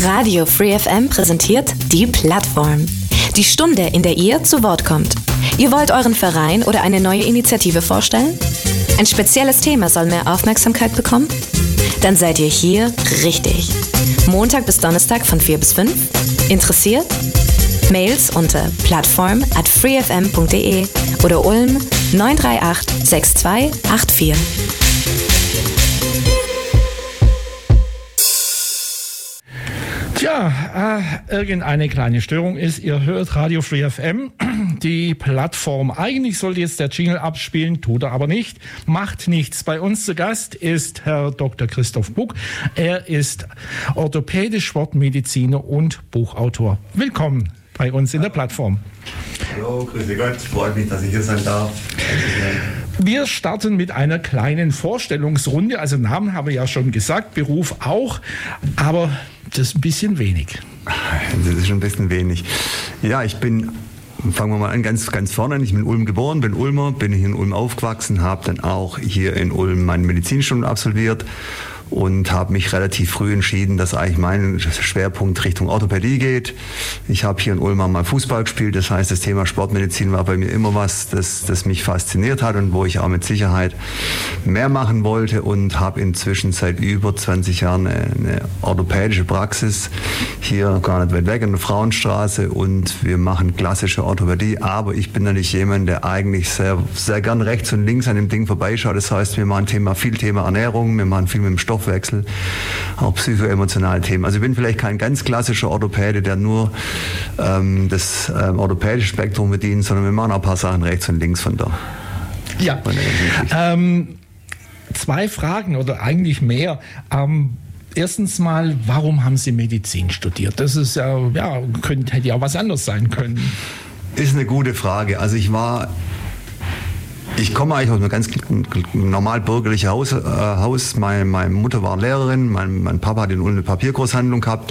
Radio Free FM präsentiert die Plattform. Die Stunde, in der ihr zu Wort kommt. Ihr wollt euren Verein oder eine neue Initiative vorstellen? Ein spezielles Thema soll mehr Aufmerksamkeit bekommen? Dann seid ihr hier richtig. Montag bis Donnerstag von 4 bis 5. Interessiert? Mails unter plattform@freefm.de oder Ulm 938 6284. Tja, irgendeine kleine Störung ist. Ihr hört Radio Free FM, die Plattform. Eigentlich sollte jetzt der Jingle abspielen, tut er aber nicht. Macht nichts. Bei uns zu Gast ist Herr Dr. Christoph Buck. Er ist Orthopäde, Sportmediziner und Buchautor. Willkommen bei uns in der Plattform. Hallo, grüße Gott. Freut mich, dass ich hier sein darf. Wir starten mit einer kleinen Vorstellungsrunde. Also Namen haben wir ja schon gesagt, Beruf auch, aber das ist ein bisschen wenig. Das ist schon ein bisschen wenig. Ja, fangen wir mal an, ganz vorne. Ich bin in Ulm geboren, bin Ulmer, bin hier in Ulm aufgewachsen, habe dann auch hier in Ulm mein Medizinstudium absolviert und habe mich relativ früh entschieden, dass eigentlich mein Schwerpunkt Richtung Orthopädie geht. Ich habe hier in Ulm mal Fußball gespielt, das heißt, das Thema Sportmedizin war bei mir immer was, das mich fasziniert hat und wo ich auch mit Sicherheit mehr machen wollte und habe inzwischen seit über 20 Jahren eine orthopädische Praxis hier gar nicht weit weg in der Frauenstraße und wir machen klassische Orthopädie, aber ich bin natürlich jemand, der eigentlich sehr, sehr gern rechts und links an dem Ding vorbeischaut. Das heißt, wir machen viel Thema Ernährung, wir machen viel mit dem Stoffwechsel, auch psychoemotionale Themen. Also ich bin vielleicht kein ganz klassischer Orthopäde, der nur das orthopädische Spektrum bedient, sondern wir machen auch ein paar Sachen rechts und links von da. Ja, zwei Fragen oder eigentlich mehr. Erstens mal, warum haben Sie Medizin studiert? Das ist hätte ja auch was anderes sein können. Ist eine gute Frage. Also ich komme eigentlich aus einem ganz normal bürgerlichen Haus. Meine Mutter war Lehrerin, mein Papa hat in Ulm eine Papiergroßhandlung gehabt.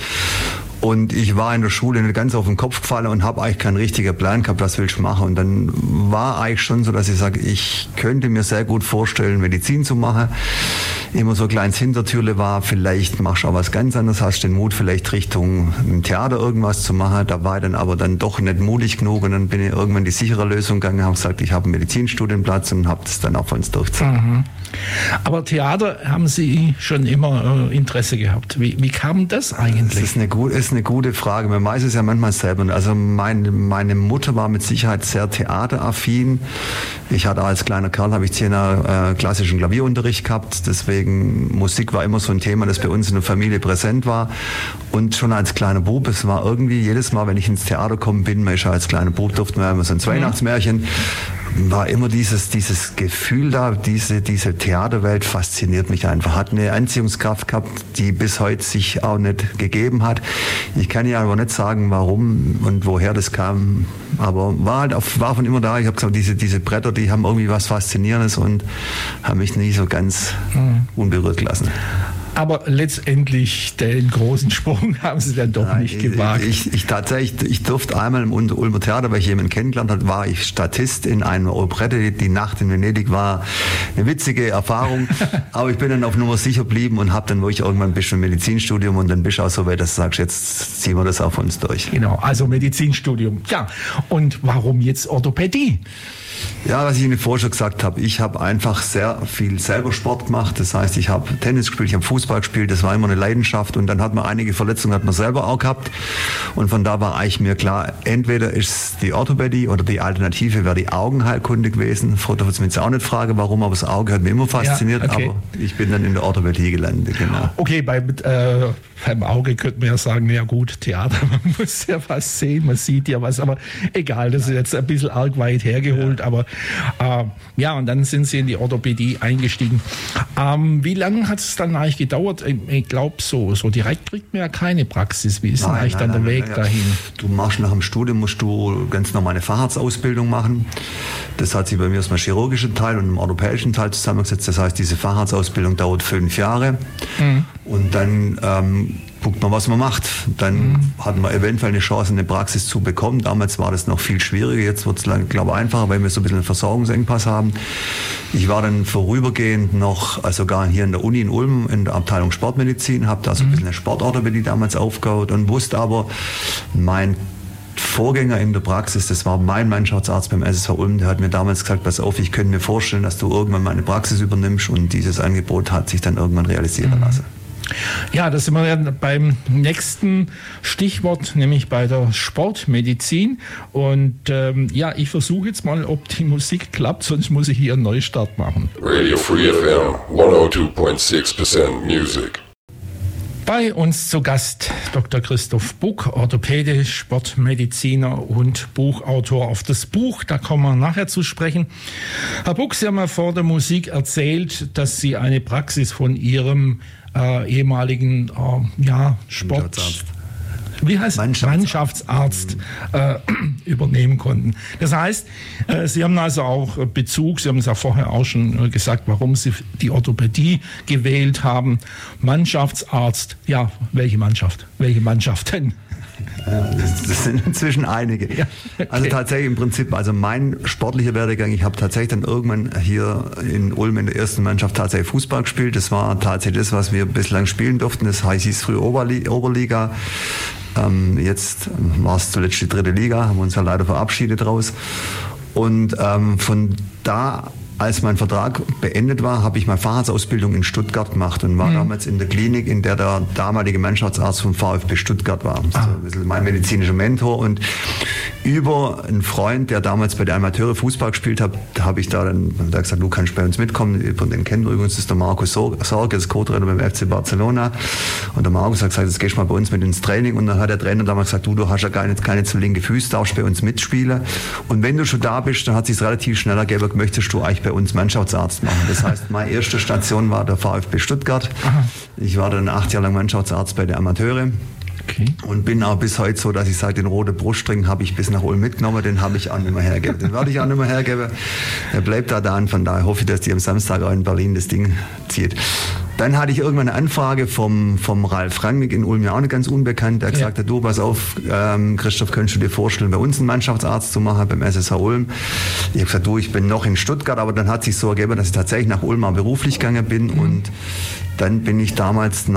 Und ich war in der Schule nicht ganz auf den Kopf gefallen und habe eigentlich keinen richtigen Plan gehabt, was will ich machen. Und dann war eigentlich schon so, dass ich sage, ich könnte mir sehr gut vorstellen, Medizin zu machen. Immer so ein kleines Hintertürle war, vielleicht machst du auch was ganz anderes, hast den Mut, vielleicht Richtung Theater irgendwas zu machen. Da war ich dann aber doch nicht mutig genug und dann bin ich irgendwann die sichere Lösung gegangen, habe gesagt, ich habe einen Medizinstudienplatz und habe das dann auch von uns durchgezogen. Mhm. Aber Theater haben Sie schon immer Interesse gehabt. Wie kam das eigentlich? Das ist eine gute Frage. Man weiß es ja manchmal selber. Also meine Mutter war mit Sicherheit sehr theateraffin. Ich hatte als kleiner Kerl, habe ich 10 Jahre klassischen Klavierunterricht gehabt. Deswegen Musik war immer so ein Thema, das bei uns in der Familie präsent war. Und schon als kleiner Bub, es war irgendwie jedes Mal, wenn ich ins Theater gekommen bin, man ist ja als kleiner Bub, durften wir immer so ein Weihnachtsmärchen, war immer dieses Gefühl da, diese Theaterwelt fasziniert mich einfach. Hat eine Anziehungskraft gehabt, die bis heute sich auch nicht gegeben hat. Ich kann ja aber nicht sagen, warum und woher das kam, aber war von immer da. Ich habe gesagt, diese Bretter, die haben irgendwie was Faszinierendes und haben mich nie so ganz unberührt gelassen. Aber letztendlich den großen Sprung haben Sie dann doch nicht gewagt. Ich durfte einmal im Ulmer Theater, weil ich jemanden kennengelernt habe, war ich Statist in einer Operette. Die Nacht in Venedig war eine witzige Erfahrung. Aber ich bin dann auf Nummer sicher geblieben und habe dann wirklich irgendwann ein bisschen Medizinstudium und dann bist du auch so weit, dass du sagst, jetzt ziehen wir das auf uns durch. Genau, also Medizinstudium. Ja, und warum jetzt Orthopädie? Ja, was ich Ihnen vorher schon gesagt habe, ich habe einfach sehr viel selber Sport gemacht. Das heißt, ich habe Tennis gespielt, ich habe Fußball gespielt, das war immer eine Leidenschaft und dann hat man einige Verletzungen, hat man selber auch gehabt und von da war eigentlich mir klar, entweder ist die Orthopädie oder die Alternative wäre die Augenheilkunde gewesen. Frau darf mir jetzt auch nicht fragen, warum, aber das Auge hat mich immer fasziniert, ja, okay. Aber ich bin dann in der Orthopädie gelandet, genau. Okay, beim Auge könnte man ja sagen, ja gut, Theater, man muss ja was sehen, man sieht ja was, aber egal, das ist jetzt ein bisschen arg weit hergeholt, ja. Aber und dann sind Sie in die Orthopädie eingestiegen. Wie lange hat es dann eigentlich gedauert? Ich glaube, so direkt kriegt man ja keine Praxis. Wie ist denn eigentlich dann der Weg dahin? Du machst nach dem Studium, musst du ganz normal eine Facharztausbildung machen. Das hat sich bei mir aus dem chirurgischen Teil und dem orthopädischen Teil zusammengesetzt. Das heißt, diese Facharztausbildung dauert 5 Jahre. Und dann guckt man, was man macht. Dann hat man eventuell eine Chance, eine Praxis zu bekommen. Damals war das noch viel schwieriger. Jetzt wird es, glaube ich, einfacher, weil wir so ein bisschen einen Versorgungsengpass haben. Ich war dann vorübergehend noch, also sogar hier in der Uni in Ulm, in der Abteilung Sportmedizin, habe da so ein bisschen eine Sportorthopädie damals aufgebaut und wusste aber, mein Vorgänger in der Praxis, das war mein Mannschaftsarzt beim SSV Ulm, der hat mir damals gesagt, pass auf, ich könnte mir vorstellen, dass du irgendwann meine Praxis übernimmst, und dieses Angebot hat sich dann irgendwann realisieren lassen. Ja, da sind wir ja beim nächsten Stichwort, nämlich bei der Sportmedizin. Und ich versuche jetzt mal, ob die Musik klappt, sonst muss ich hier einen Neustart machen. Radio Free FM 102.6% Music. Bei uns zu Gast Dr. Christoph Buck, Orthopäde, Sportmediziner und Buchautor. Auf das Buch, da kommen wir nachher zu sprechen. Herr Buck, Sie haben ja vor der Musik erzählt, dass Sie eine Praxis von Ihrem ehemaligen Mannschaftsarzt übernehmen konnten. Das heißt, Sie haben also auch Bezug, Sie haben es ja vorher auch schon gesagt, warum Sie die Orthopädie gewählt haben. Mannschaftsarzt, ja, welche Mannschaft? Welche Mannschaften? Das sind inzwischen einige. Ja, okay. Also tatsächlich im Prinzip, also mein sportlicher Werdegang, ich habe tatsächlich dann irgendwann hier in Ulm in der ersten Mannschaft tatsächlich Fußball gespielt. Das war tatsächlich das, was wir bislang spielen durften. Das hieß früher Oberliga. Jetzt war es zuletzt die 3. Liga, haben wir uns ja leider verabschiedet raus. Und von da, als mein Vertrag beendet war, habe ich meine Facharztausbildung in Stuttgart gemacht und war damals in der Klinik, in der der damalige Mannschaftsarzt vom VfB Stuttgart war. So ein bisschen mein medizinischer Mentor. Und über einen Freund, der damals bei der Amateure Fußball gespielt hat, habe ich da dann gesagt, du kannst bei uns mitkommen. Den kennen wir übrigens, das ist der Markus Sorge, das Co-Trainer beim FC Barcelona. Und der Markus hat gesagt, jetzt gehst du mal bei uns mit ins Training. Und dann hat der Trainer damals gesagt, du hast ja keine zu linke Füße, darfst bei uns mitspielen. Und wenn du schon da bist, dann hat sich es relativ schnell ergeben, möchtest du eigentlich bei uns Mannschaftsarzt machen. Das heißt, meine erste Station war der VfB Stuttgart. Aha. Ich war dann 8 Jahre lang Mannschaftsarzt bei der Amateure. Okay. Und bin auch bis heute so, dass ich sage, den roten Brustring habe ich bis nach Ulm mitgenommen, den habe ich auch nicht mehr hergeben. Den werde ich auch nicht mehr hergeben. Der bleibt da und von daher hoffe ich, dass die am Samstag auch in Berlin das Ding zieht. Dann hatte ich irgendwann eine Anfrage vom Ralf Rangnick in Ulm, ja auch nicht ganz unbekannt, der gesagt hat, du, pass auf, Christoph, könntest du dir vorstellen, bei uns einen Mannschaftsarzt zu machen, beim SSH Ulm? Ich habe gesagt, du, ich bin noch in Stuttgart, aber dann hat sich so ergeben, dass ich tatsächlich nach Ulm mal beruflich gegangen bin und dann bin ich damals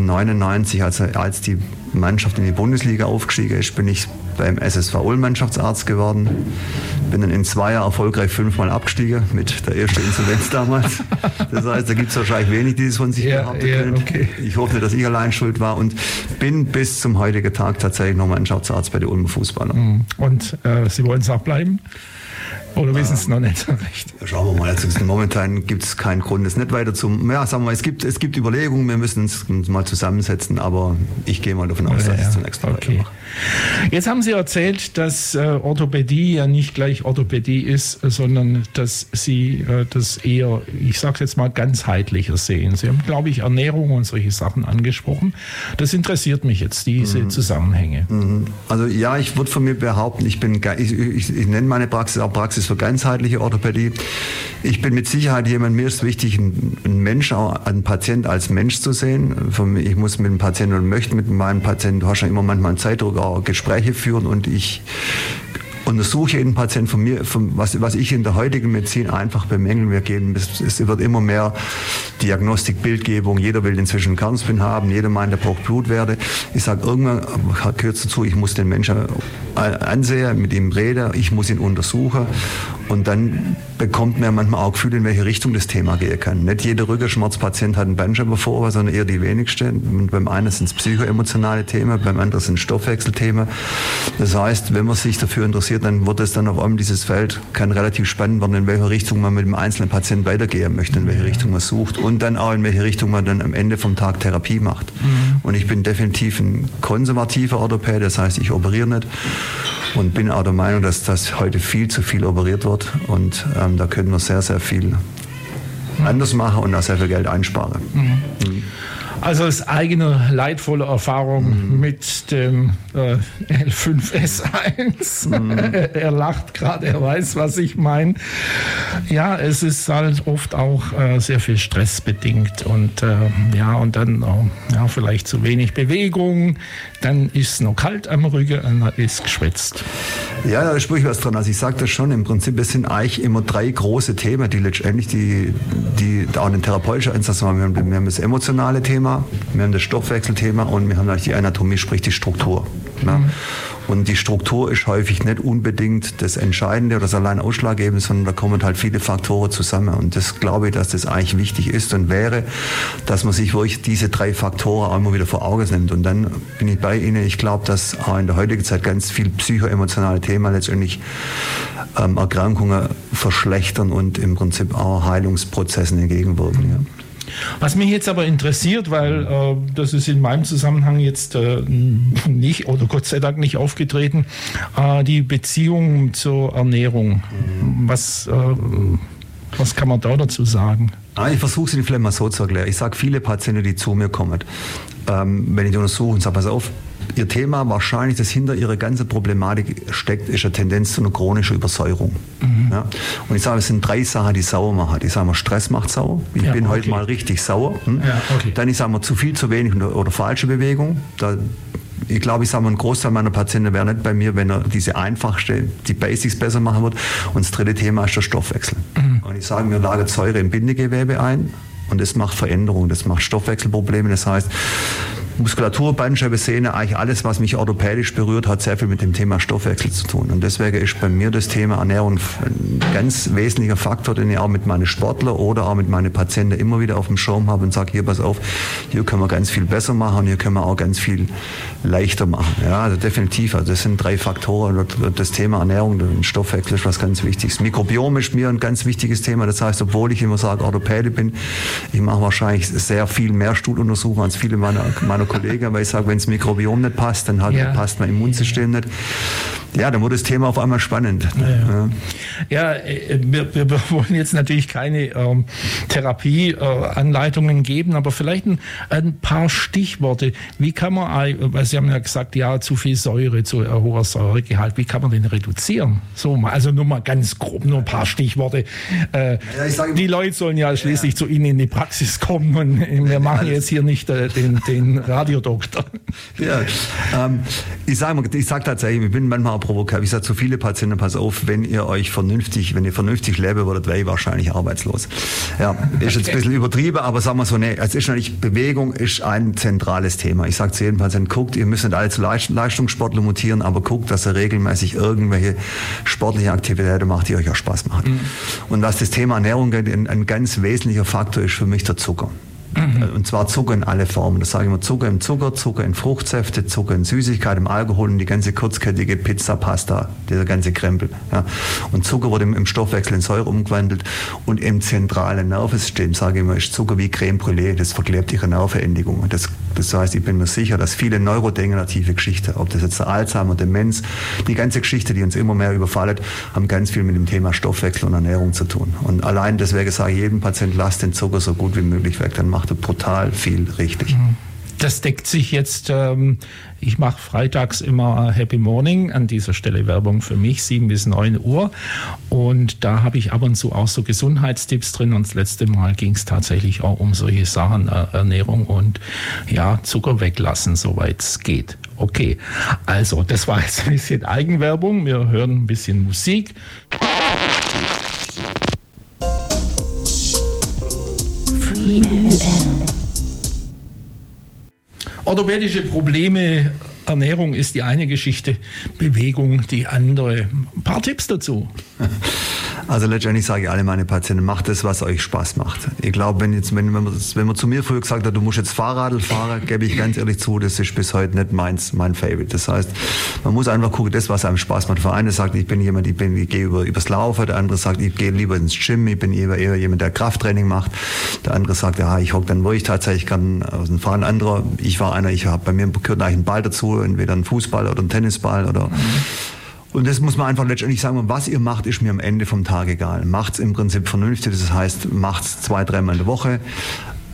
1999, als die Mannschaft in die Bundesliga aufgestiegen ist, bin ich beim SSV Ulm Mannschaftsarzt geworden. Bin dann in 2 Jahren erfolgreich 5-mal abgestiegen mit der ersten Insolvenz damals. Das heißt, da gibt es wahrscheinlich wenig, die es von sich behaupten können. Okay. Ich hoffe nicht, dass ich allein schuld war und bin bis zum heutigen Tag tatsächlich noch Mannschaftsarzt bei den Ulmer Fußballern. Und Sie wollen es auch bleiben? Oder wissen es noch nicht so recht? Schauen wir mal. Also momentan gibt es keinen Grund, es nicht weiter zu... Ja, sagen wir mal, es gibt Überlegungen, wir müssen uns mal zusammensetzen, aber ich gehe mal davon aus, dass ich zunächst mal weitermache. Jetzt haben Sie erzählt, dass Orthopädie ja nicht gleich Orthopädie ist, sondern dass Sie das eher, ich sage jetzt mal, ganzheitlicher sehen. Sie haben, glaube ich, Ernährung und solche Sachen angesprochen. Das interessiert mich jetzt, diese Zusammenhänge. Also ja, ich würde von mir behaupten, ich nenne meine Praxis auch Praxis für ganzheitliche Orthopädie. Ich bin mit Sicherheit jemand, mir ist wichtig, einen Mensch, einen Patient als Mensch zu sehen. Ich muss mit dem Patienten und möchte mit meinem Patienten, du hast ja immer manchmal einen Zeitdruck, auch Gespräche führen und ich untersuche jeden Patienten von mir, was ich in der heutigen Medizin einfach bemängeln. Es wird immer mehr Diagnostik, Bildgebung. Jeder will inzwischen einen Kernspin haben. Jeder meint, er braucht Blutwerte. Ich sage, irgendwann gehört es dazu, ich muss den Menschen ansehen, mit ihm reden, ich muss ihn untersuchen. Und dann bekommt man manchmal auch Gefühl, in welche Richtung das Thema gehen kann. Nicht jeder Rückenschmerzpatient hat einen Bandscheibenvorfall, sondern eher die wenigsten. Und beim einen sind es psychoemotionale Themen, beim anderen sind es Stoffwechselthemen. Das heißt, wenn man sich dafür interessiert, dann wird es dann auf einmal dieses Feld, kann relativ spannend werden, in welche Richtung man mit dem einzelnen Patienten weitergehen möchte, in welche Richtung man sucht und dann auch in welche Richtung man dann am Ende vom Tag Therapie macht. Und ich bin definitiv ein konservativer Orthopäde, das heißt, ich operiere nicht und bin auch der Meinung, dass das heute viel zu viel operiert wird und da können wir sehr, sehr viel anders machen und auch sehr viel Geld einsparen. Also aus eigener leidvoller Erfahrung mit dem L5S1. Er lacht gerade, er weiß, was ich meine. Ja, es ist halt oft auch sehr viel Stress bedingt und und dann vielleicht zu wenig Bewegung, dann ist es noch kalt am Rücken und dann ist geschwitzt. Ja, da sprich was dran. Also ich sage das schon, im Prinzip, es sind eigentlich immer 3 große Themen, die letztendlich die auch einen therapeutischen Einsatz haben. Wir haben das emotionale Thema, wir haben das Stoffwechselthema und wir haben natürlich die Anatomie, sprich die Struktur. Ja. Und die Struktur ist häufig nicht unbedingt das Entscheidende oder das allein Ausschlaggebende, sondern da kommen halt viele Faktoren zusammen. Und das glaube ich, dass das eigentlich wichtig ist und wäre, dass man sich wirklich diese 3 Faktoren auch immer wieder vor Augen nimmt. Und dann bin ich bei Ihnen. Ich glaube, dass auch in der heutigen Zeit ganz viel psychoemotionale Themen letztendlich Erkrankungen verschlechtern und im Prinzip auch Heilungsprozessen entgegenwirken. Ja. Was mich jetzt aber interessiert, weil das ist in meinem Zusammenhang jetzt nicht oder Gott sei Dank nicht aufgetreten, die Beziehung zur Ernährung. Was kann man da dazu sagen? Ich versuche es Ihnen vielleicht mal so zu erklären. Ich sage viele Patienten, die zu mir kommen, wenn ich die untersuche und sage, pass auf, Ihr Thema wahrscheinlich, das hinter Ihrer ganzen Problematik steckt, ist eine Tendenz zu einer chronischen Übersäuerung. Mhm. Ja? Und ich sage, es sind 3 Sachen, die sauer machen. Ich sage mal, Stress macht sauer. Ich bin heute mal richtig sauer. Ja, okay. Dann ich sage mal, zu viel, zu wenig oder falsche Bewegung. Ich glaube, ich sage mal, ein Großteil meiner Patienten wäre nicht bei mir, wenn er diese einfachste, die Basics besser machen wird. Und das 3. Thema ist der Stoffwechsel. Mhm. Und ich sage, mir lagert Säure im Bindegewebe ein und das macht Veränderungen, das macht Stoffwechselprobleme. Das heißt, Muskulatur, Bandscheibe, Sehne, eigentlich alles, was mich orthopädisch berührt, hat sehr viel mit dem Thema Stoffwechsel zu tun. Und deswegen ist bei mir das Thema Ernährung ein ganz wesentlicher Faktor, den ich auch mit meinen Sportlern oder auch mit meinen Patienten immer wieder auf dem Schirm habe und sage, hier, pass auf, hier können wir ganz viel besser machen und hier können wir auch ganz viel leichter machen. Ja, also definitiv. Also das sind 3 Faktoren. Das Thema Ernährung und Stoffwechsel ist was ganz Wichtiges. Mikrobiom ist mir ein ganz wichtiges Thema. Das heißt, obwohl ich immer sage, Orthopäde bin, ich mache wahrscheinlich sehr viel mehr Stuhluntersuchungen als viele meiner Kollegen, weil ich sage, wenn das Mikrobiom nicht passt, dann passt mein Immunsystem nicht. Ja, dann wurde das Thema auf einmal spannend. Wir wollen jetzt natürlich keine Therapieanleitungen geben, aber vielleicht ein paar Stichworte. Wie kann man, weil Sie haben ja gesagt, ja, zu viel Säure, zu hoher Säuregehalt, wie kann man den reduzieren? So mal, also nur mal ganz grob, nur ein paar Stichworte. Die Leute sollen ja schließlich zu Ihnen in die Praxis kommen und wir machen jetzt hier nicht den Radiodoktor. Ja, ich sage tatsächlich, ich bin manchmal auch provokativ. Ich sage zu viele Patienten, pass auf, wenn ihr vernünftig leben würdet, wäre ich wahrscheinlich arbeitslos. Ja, ist jetzt ein bisschen übertrieben, aber sagen wir so, es ist natürlich, Bewegung ist ein zentrales Thema. Ich sage zu jedem Patienten, guckt, ihr müsst nicht alle zu Leistungssportler mutieren, aber guckt, dass ihr regelmäßig irgendwelche sportliche Aktivitäten macht, die euch auch Spaß machen. Mhm. Und was das Thema Ernährung geht, ein ganz wesentlicher Faktor ist für mich der Zucker. Und zwar Zucker in alle Formen. Das sage ich immer, Zucker im Zucker, Zucker in Fruchtsäfte, Zucker in Süßigkeit, im Alkohol und die ganze kurzkettige Pizza, Pasta, dieser ganze Krempel. Ja. Und Zucker wird im Stoffwechsel in Säure umgewandelt und im zentralen Nervensystem, sage ich immer, ist Zucker wie Creme Brûlée, das verklebt ihre Nervenendigung. Das heißt, ich bin mir sicher, dass viele neurodegenerative Geschichten, ob das jetzt der Alzheimer, Demenz, die ganze Geschichte, die uns immer mehr überfallen, haben ganz viel mit dem Thema Stoffwechsel und Ernährung zu tun. Und allein deswegen sage ich jedem Patienten, lasst den Zucker so gut wie möglich weg, dann macht er brutal viel richtig. Das deckt sich jetzt, ich mache freitags immer Happy Morning, an dieser Stelle Werbung für mich, 7 bis 9 Uhr und da habe ich ab und zu auch so Gesundheitstipps drin und das letzte Mal ging es tatsächlich auch um solche Sachen, Ernährung und ja, Zucker weglassen, soweit es geht. Okay, also das war jetzt ein bisschen Eigenwerbung, wir hören ein bisschen Musik. Orthopädische Probleme, Ernährung ist die eine Geschichte, Bewegung die andere. Ein paar Tipps dazu. Also letztendlich sage ich alle meine Patienten, macht das, was euch Spaß macht. Ich glaube, wenn man zu mir früher gesagt hat, du musst jetzt Fahrradl fahren, gebe ich ganz ehrlich zu, das ist bis heute nicht mein Favorite. Das heißt, man muss einfach gucken, das, was einem Spaß macht. Der eine sagt, ich bin jemand, ich gehe übers Laufen, der andere sagt, ich gehe lieber ins Gym, ich bin eher jemand, der Krafttraining macht. Der andere sagt, ja, ich hocke dann, wo ich tatsächlich kann, aus dem Fahren. Ein anderer, ich habe bei mir gehört eigentlich ein Ball dazu, entweder ein Fußball oder ein Tennisball oder und das muss man einfach letztendlich sagen, was ihr macht, ist mir am Ende vom Tag egal. Macht's im Prinzip vernünftig, das heißt, macht's 2-3 Mal in der Woche.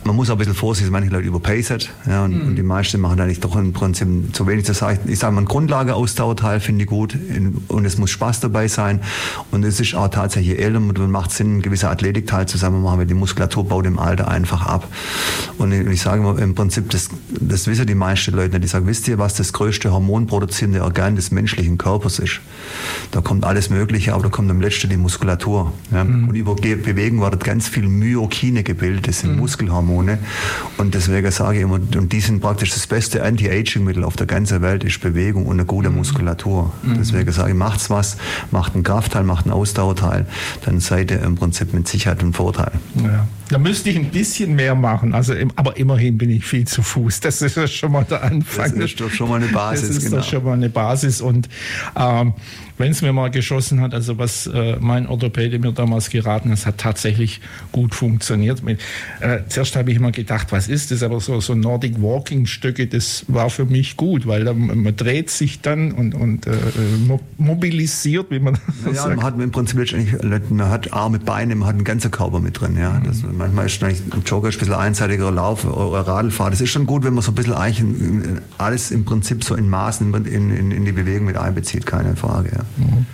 man muss auch ein bisschen vorsichtig sein, manche Leute überpacen, ja, und die meisten machen eigentlich doch im Prinzip zu wenig. Ich sage mal, ein Grundlageausdauerteil finde ich gut und es muss Spaß dabei sein und es ist auch tatsächlich Element und macht Sinn, ein gewisser Athletikteil zusammen machen, weil die Muskulatur baut im Alter einfach ab. Und ich sage mal, im Prinzip, das wissen die meisten Leute nicht. Die sagen, wisst ihr, was das größte hormonproduzierende Organ des menschlichen Körpers ist? Da kommt alles Mögliche, aber da kommt am letzten die Muskulatur. Ja. Und über Bewegung wird ganz viel Myokine gebildet, das sind Muskelhormone. Und deswegen sage ich immer, und die sind praktisch das beste Anti-Aging-Mittel auf der ganzen Welt, ist Bewegung und eine gute Muskulatur. Deswegen sage ich, macht's was, macht einen Kraftteil, macht einen Ausdauerteil, dann seid ihr im Prinzip mit Sicherheit ein Vorteil. Ja. Da müsste ich ein bisschen mehr machen, aber immerhin bin ich viel zu Fuß. Das ist ja schon mal der Anfang. Das ist doch schon mal eine Basis. Das ist doch schon mal eine Basis. Und wenn es mir mal geschossen hat, also was mein Orthopäde mir damals geraten hat, hat tatsächlich gut funktioniert. Zuerst habe ich immer gedacht, was ist das? Aber so Nordic Walking Stöcke, das war für mich gut, weil man dreht sich dann und mobilisiert, wie man sagt. Man hat im Prinzip man hat Arme, Beine, man hat einen ganzen Körper mit drin. Ja. Manchmal ist ein Jogger ein bisschen einseitiger Lauf oder Radlfahrt. Das ist schon gut, wenn man so ein bisschen eigentlich alles im Prinzip so in Maßen in die Bewegung mit einbezieht, keine Frage. Ja.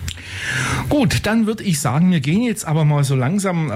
Gut, dann würde ich sagen, wir gehen jetzt aber mal so langsam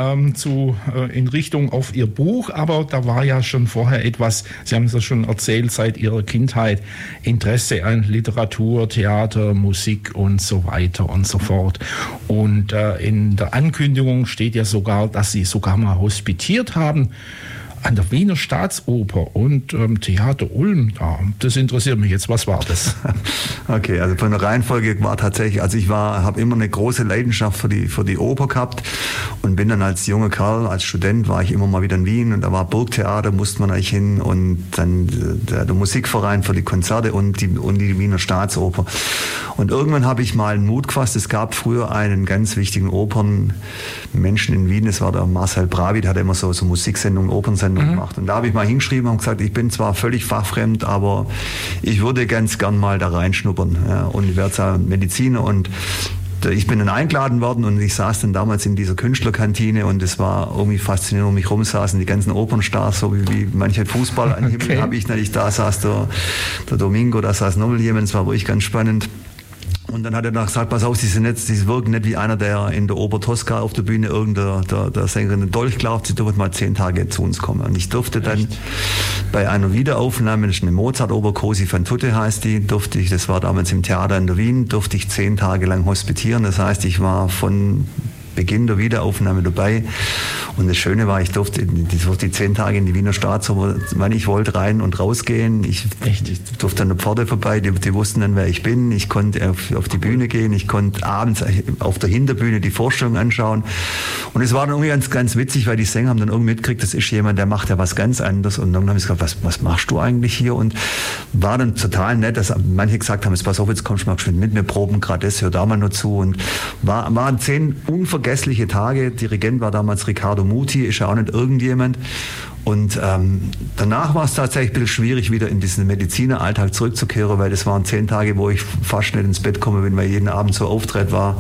in Richtung auf Ihr Buch, aber da war ja schon vorher etwas, Sie haben es ja schon erzählt, seit Ihrer Kindheit Interesse an Literatur, Theater, Musik und so weiter und so fort. Und in der Ankündigung steht ja sogar, dass Sie sogar mal hospitiert haben an der Wiener Staatsoper und Theater Ulm. Ja, das interessiert mich jetzt. Was war das? Okay, also von der Reihenfolge war tatsächlich, also habe immer eine große Leidenschaft für die Oper gehabt und bin dann als junger Kerl, als Student war ich immer mal wieder in Wien und da war Burgtheater, musste man eigentlich hin und dann der Musikverein für die Konzerte und die Wiener Staatsoper. Und irgendwann habe ich mal einen Mut gefasst. Es gab früher einen ganz wichtigen Opernmenschen in Wien, das war der Marcel Bravi, der hat immer so Musiksendungen, Opernsendungen gemacht. Und da habe ich mal hingeschrieben und gesagt, ich bin zwar völlig fachfremd, aber ich würde ganz gern mal da reinschnuppern. Ja, und ich werde zwar Mediziner und ich bin dann eingeladen worden und ich saß dann damals in dieser Künstlerkantine und es war irgendwie faszinierend, um mich rum saßen die ganzen Opernstars, so wie manche Fußballer an Himmel habe ich nicht. Da saß der Domingo, da saß nochmal jemand, das war wirklich ganz spannend. Und dann hat er noch gesagt, pass auf, Sie wirken nicht wie einer, der in der Oper Tosca auf der Bühne der Sängerin den Dolch glaubt, Sie dürfen mal 10 Tage zu uns kommen. Und ich durfte dann bei einer Wiederaufnahme, das ist eine Mozart-Oper, Cosi fan tutte heißt die, das war damals im Theater in der Wien, durfte ich 10 Tage lang hospitieren. Das heißt, ich war von Beginn der Wiederaufnahme dabei. Und das Schöne war, ich durfte die 10 Tage in die Wiener Staatsoper, wann ich wollte, rein und rausgehen. Ich durfte an der Pforte vorbei, die wussten dann, wer ich bin. Ich konnte auf die Bühne gehen, ich konnte abends auf der Hinterbühne die Vorstellung anschauen. Und es war dann irgendwie ganz, ganz witzig, weil die Sänger haben dann irgendwie mitgekriegt, das ist jemand, der macht ja was ganz anderes. Und dann haben sie gesagt, was machst du eigentlich hier? Und war dann total nett, dass manche gesagt haben, pass auf, jetzt kommst du mal mit mir proben, gerade das, hör da mal nur zu. Und waren 10 unvergessliche Tage. Dirigent war damals Riccardo Muti, ist ja auch nicht irgendjemand. Und danach war es tatsächlich ein bisschen schwierig, wieder in diesen Medizineralltag zurückzukehren, weil das waren 10 Tage, wo ich fast nicht ins Bett komme, wenn wir jeden Abend so Auftritt war.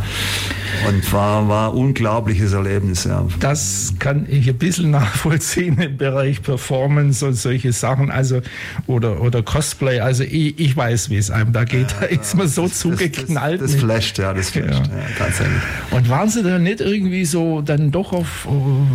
Und war ein unglaubliches Erlebnis. Ja. Das kann ich ein bisschen nachvollziehen im Bereich Performance und solche Sachen, also oder Cosplay. Also ich weiß, wie es einem da geht. Da ist man so zugeknallt. Das flasht, ja, tatsächlich. Und waren Sie da nicht irgendwie so dann doch auf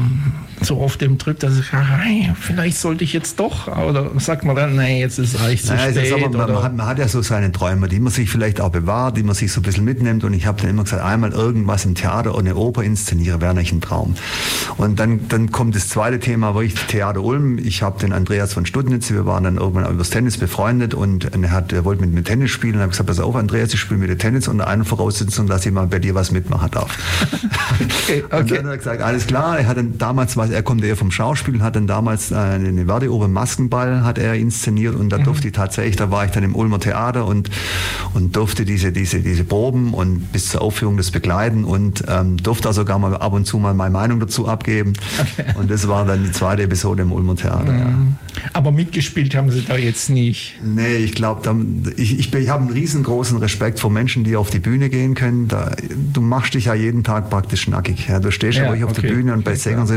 dem Trip, dass ich vielleicht sollte ich jetzt doch, oder sagt man dann, nein, jetzt ist es eigentlich zu spät. Man hat ja so seine Träume, die man sich vielleicht auch bewahrt, die man sich so ein bisschen mitnimmt, und ich habe dann immer gesagt, einmal irgendwas im Theater oder eine Oper inszeniere, wäre nicht ein Traum. Und dann kommt das zweite Thema, wo ich Theater Ulm, ich habe den Andreas von Studnitz, wir waren dann irgendwann übers Tennis befreundet und er wollte mit mir Tennis spielen und habe gesagt, pass auf Andreas, ich spiele mit dir Tennis unter einer Voraussetzung, dass ich mal bei dir was mitmachen darf. Okay. Und dann hat er gesagt, alles klar, er kommt eher vom Schauspiel und hat dann damals eine Verdi-Oper Maskenball hat er inszeniert und da durfte ich tatsächlich, da war ich dann im Ulmer Theater und durfte diese Proben und bis zur Aufführung das begleiten und durfte auch sogar mal ab und zu mal meine Meinung dazu abgeben. Okay. Und das war dann die zweite Episode im Ulmer Theater. Ja. Aber mitgespielt haben Sie da jetzt nicht? Nee, ich glaube, ich habe einen riesengroßen Respekt vor Menschen, die auf die Bühne gehen können. Du machst dich ja jeden Tag praktisch nackig. Ja. Du stehst ja ruhig auf der Bühne und bei Sängern ist ja noch extra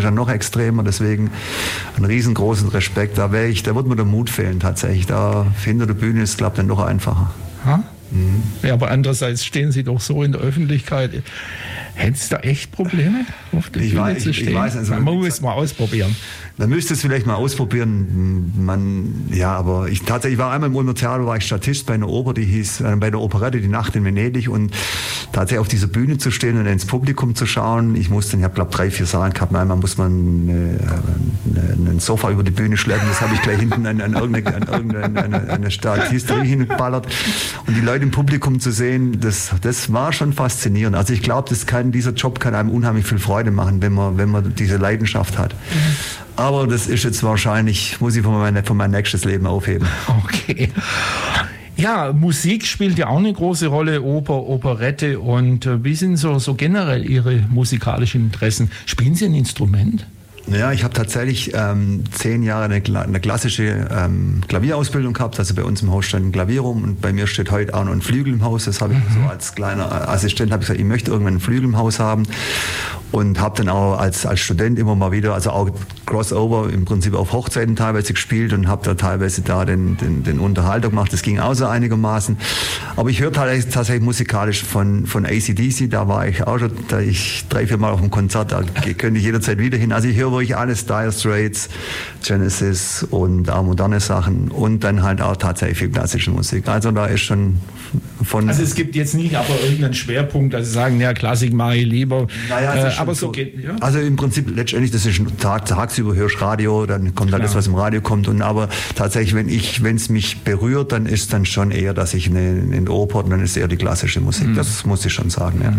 extremer. Deswegen einen riesengroßen Respekt. Da wird mir der Mut fehlen tatsächlich. Da hinter der Bühne ist, glaube ich, dann doch einfacher. Ha? Mhm. Ja, aber andererseits stehen Sie doch so in der Öffentlichkeit. Hättest du da echt Probleme, auf der Bühne zu stehen? Ich weiß, also man muss es mal ausprobieren. Man müsste es vielleicht mal ausprobieren. Aber ich war einmal im Ulmer Theater, war ich Statist bei einer Oper, die hieß, bei der Operette Die Nacht in Venedig, und tatsächlich auf dieser Bühne zu stehen und ins Publikum zu schauen. Ich habe glaube 3, 4 Saalen gehabt. Einmal muss man ein Sofa über die Bühne schleppen, das habe ich gleich hinten an irgendeine Statisterie hingeballert. Und die Leute im Publikum zu sehen, das war schon faszinierend. Also ich glaube, dieser Job kann einem unheimlich viel Freude machen, wenn man diese Leidenschaft hat. Aber das ist jetzt wahrscheinlich, muss ich von mein nächstes Leben aufheben. Okay. Ja, Musik spielt ja auch eine große Rolle, Oper, Operette. Und wie sind so generell Ihre musikalischen Interessen? Spielen Sie ein Instrument? Ja, ich habe tatsächlich 10 Jahre eine klassische Klavierausbildung gehabt. Also bei uns im Haus stand ein Klavier rum und bei mir steht heute auch noch ein Flügel im Haus. Das habe ich so als kleiner Assistent gesagt, ich möchte irgendwann einen Flügel im Haus haben. Und habe dann auch als Student immer mal wieder, also auch Crossover im Prinzip auf Hochzeiten teilweise gespielt und habe da teilweise den Unterhalter gemacht. Das ging auch so einigermaßen. Aber ich höre tatsächlich musikalisch von AC/DC, da war ich auch schon, 3, 4 Mal auf dem Konzert, da könnte ich jederzeit wieder hin. Also ich höre wirklich alles, Dire Straits, Genesis und auch moderne Sachen und dann halt auch tatsächlich viel klassische Musik. Also da ist schon von... Also es gibt jetzt nicht aber irgendeinen Schwerpunkt, dass Sie sagen, ja, Klassik mache ich lieber. Naja, aber so geht, ja. Also im Prinzip letztendlich, das ist tagsüber hörst Radio, dann kommt alles, was im Radio kommt. Aber tatsächlich, wenn es mich berührt, dann ist dann schon eher, dass ich in der Oper, dann ist eher die klassische Musik. Das muss ich schon sagen, ja.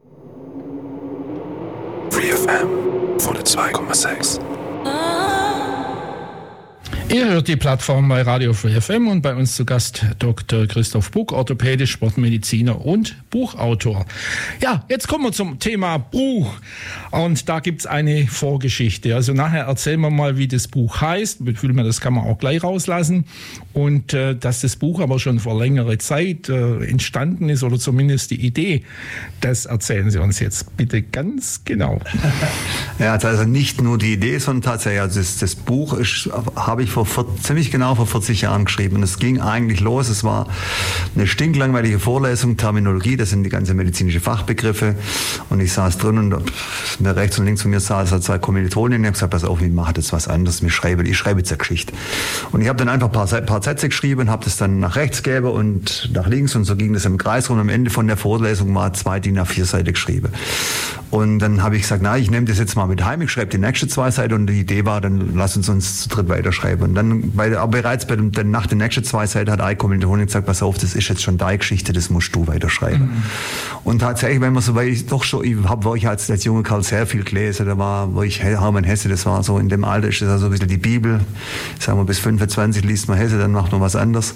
Free FM 102,6. Ihr hört die Plattform bei Radio Free FM und bei uns zu Gast Dr. Christoph Buck, Orthopädisch, Sportmediziner und Buchautor. Ja, jetzt kommen wir zum Thema Buch und da gibt's eine Vorgeschichte. Also nachher erzählen wir mal, wie das Buch heißt. Ich will mir, das kann man auch gleich rauslassen. Und dass das Buch aber schon vor längerer Zeit entstanden ist oder zumindest die Idee, das erzählen Sie uns jetzt bitte ganz genau. Ja, also nicht nur die Idee, sondern tatsächlich, also das Buch habe ich ziemlich genau vor 40 Jahren geschrieben. Und es ging eigentlich los. Es war eine stinklangweilige Vorlesung, Terminologie, das sind die ganzen medizinische Fachbegriffe. Und ich saß drin und mir rechts und links von mir saßen 2 Kommilitonen. Ich habe gesagt, pass auf, ich mache jetzt was anderes. Ich schreibe jetzt eine Geschichte. Und ich habe dann einfach ein paar Sätze geschrieben, habe das dann nach rechts gegeben und nach links und so ging das im Kreis rum. Am Ende von der Vorlesung war 2 DIN A4 Seiten geschrieben. Und dann habe ich gesagt, ich nehme das jetzt mal mit heim, ich schreibe die nächste 2 Seiten und die Idee war, dann lass uns zu dritt weiterschreiben. Und dann bereits nach den nächsten 2 Seiten hat ein Kommilitone gesagt, pass auf, das ist jetzt schon deine Geschichte, das musst du weiterschreiben. Und tatsächlich, wenn man so, weil ich habe als junger Kerl sehr viel gelesen, wo ich Hermann Hesse, das war so, in dem Alter ist das also ein bisschen die Bibel, sagen wir bis 25 liest man Hesse, dann macht man was anderes.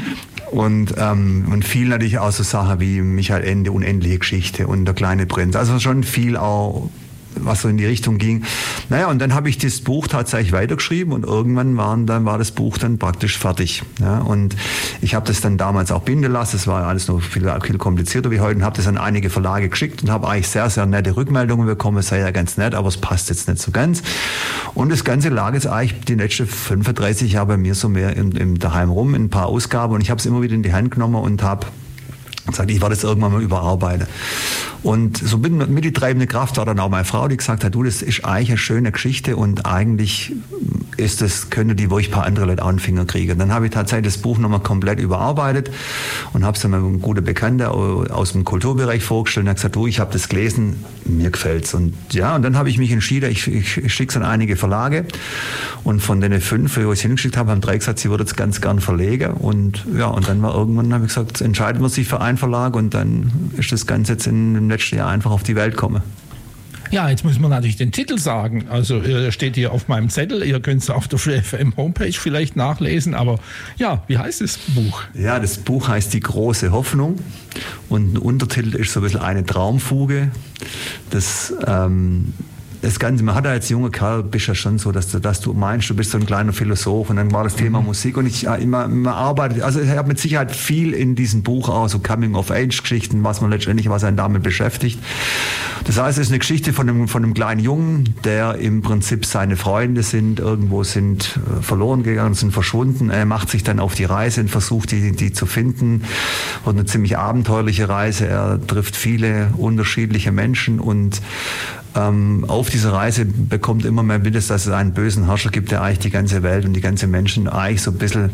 Und viel natürlich auch so Sachen wie Michael Ende, Unendliche Geschichte und Der kleine Prinz. Also schon viel auch, was so in die Richtung ging. Naja, und dann habe ich das Buch tatsächlich weitergeschrieben und irgendwann war das Buch dann praktisch fertig. Ja, und ich habe das dann damals auch binden lassen. Es war alles noch viel komplizierter wie heute und habe das an einige Verlage geschickt und habe eigentlich sehr, sehr nette Rückmeldungen bekommen. Es sei ja ganz nett, aber es passt jetzt nicht so ganz. Und das Ganze lag jetzt eigentlich die letzten 35 Jahre bei mir so mehr im Daheim rum, in ein paar Ausgaben. Und ich habe es immer wieder in die Hand genommen und habe gesagt, ich werde das irgendwann mal überarbeiten. Und so mit die treibende Kraft war dann auch meine Frau, die gesagt hat, du, das ist eigentlich eine schöne Geschichte und eigentlich könnte die wohl ein paar andere Leute auch einen Finger kriegen. Dann habe ich tatsächlich das Buch nochmal komplett überarbeitet und habe es dann einem guten Bekannten aus dem Kulturbereich vorgestellt und habe gesagt, du, ich habe das gelesen, mir gefällt's. Und ja, und dann habe ich mich entschieden, ich schicke es an einige Verlage und von den 5, wo ich es hingeschickt habe, haben 3 gesagt, sie würden es ganz gern verlegen. Und ja, und dann war irgendwann, habe ich gesagt, entscheiden wir sich für einen Verlag und dann ist das Ganze jetzt im letzten Jahr einfach auf die Welt gekommen. Ja, jetzt muss man natürlich den Titel sagen. Also steht hier auf meinem Zettel, ihr könnt es auf der Free FM Homepage vielleicht nachlesen, aber ja, wie heißt das Buch? Ja, das Buch heißt Die große Hoffnung und ein Untertitel ist so ein bisschen eine Traumfuge. das Ganze, man hat ja als junger Kerl, bist ja schon so, dass du meinst, du bist so ein kleiner Philosoph und dann war das Thema Musik und ich immer arbeite, also ich habe mit Sicherheit viel in diesem Buch auch so Coming-of-Age-Geschichten, was einen damit beschäftigt. Das heißt, es ist eine Geschichte von einem kleinen Jungen, der im Prinzip seine Freunde sind verloren gegangen, sind verschwunden. Er macht sich dann auf die Reise und versucht, die zu finden. Und eine ziemlich abenteuerliche Reise. Er trifft viele unterschiedliche Menschen und auf dieser Reise bekommt immer mehr mit, dass es einen bösen Herrscher gibt, der eigentlich die ganze Welt und die ganze Menschen eigentlich so ein bisschen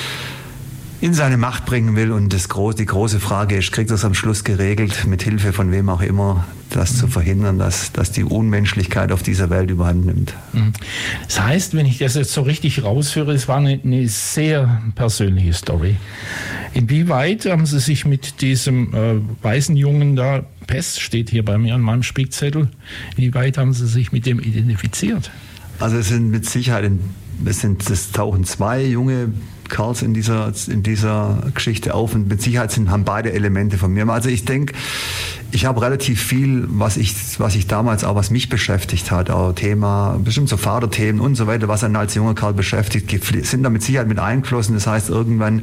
in seine Macht bringen will. Und die große Frage ist, kriegt er es am Schluss geregelt, mit Hilfe von wem auch immer, das zu verhindern, dass die Unmenschlichkeit auf dieser Welt überhand nimmt. Das heißt, wenn ich das jetzt so richtig raushöre, es war eine sehr persönliche Story. Inwieweit haben Sie sich mit diesem weißen Jungen da, Pest steht hier bei mir an meinem Spickzettel, inwieweit haben Sie sich mit dem identifiziert? Also es sind mit Sicherheit, es tauchen zwei junge Kerls in dieser Geschichte auf und mit Sicherheit haben beide Elemente von mir. Also ich denke, ich habe relativ viel, was ich damals auch, was mich beschäftigt hat, auch Thema, bestimmt so Vaterthemen und so weiter, was einen als junger Kerl beschäftigt, sind da mit Sicherheit mit eingeflossen. Das heißt, irgendwann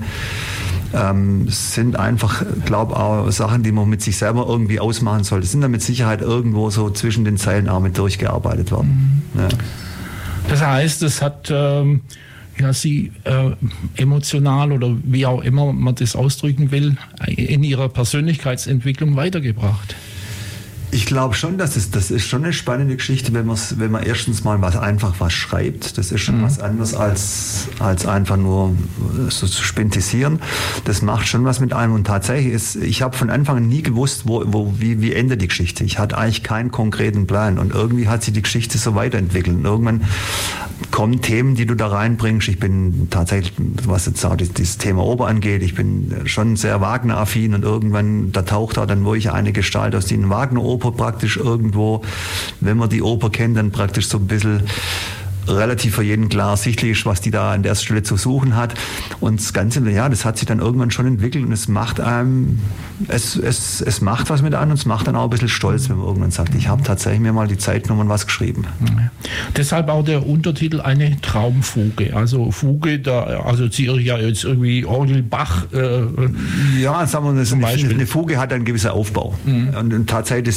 sind einfach, glaube auch Sachen, die man mit sich selber irgendwie ausmachen sollte, sind da mit Sicherheit irgendwo so zwischen den Zeilen auch mit durchgearbeitet worden. Ja. Das heißt, es hat Sie emotional oder wie auch immer man das ausdrücken will, in Ihrer Persönlichkeitsentwicklung weitergebracht? Ich glaube schon, das ist schon eine spannende Geschichte, wenn man erstens mal was schreibt. Das ist schon was anderes als einfach nur so zu spintisieren. Das macht schon was mit einem. Und tatsächlich ich habe von Anfang an nie gewusst, wie endet die Geschichte. Ich hatte eigentlich keinen konkreten Plan. Und irgendwie hat sich die Geschichte so weiterentwickelt. Und irgendwann kommen Themen, die du da reinbringst. Ich bin tatsächlich, was jetzt auch dieses Thema Oper angeht, ich bin schon sehr Wagner-affin und irgendwann, da taucht auch dann wirklich eine Gestalt aus den Wagner-Oper praktisch irgendwo, wenn man die Oper kennt, dann praktisch so ein bisschen relativ für jeden klar ersichtlich ist, was die da an der Stelle zu suchen hat. Und das Ganze, ja, das hat sich dann irgendwann schon entwickelt und es macht einem, es macht was mit einem und es macht dann auch ein bisschen stolz, wenn man irgendwann sagt, ich habe tatsächlich mir mal die Zeit genommen und was geschrieben. Ja. Deshalb auch der Untertitel eine Traumfuge. Also Fuge, da assoziiere ich ja jetzt irgendwie Orgel Bach. Ja, sagen wir, eine Fuge hat einen gewissen Aufbau. Und tatsächlich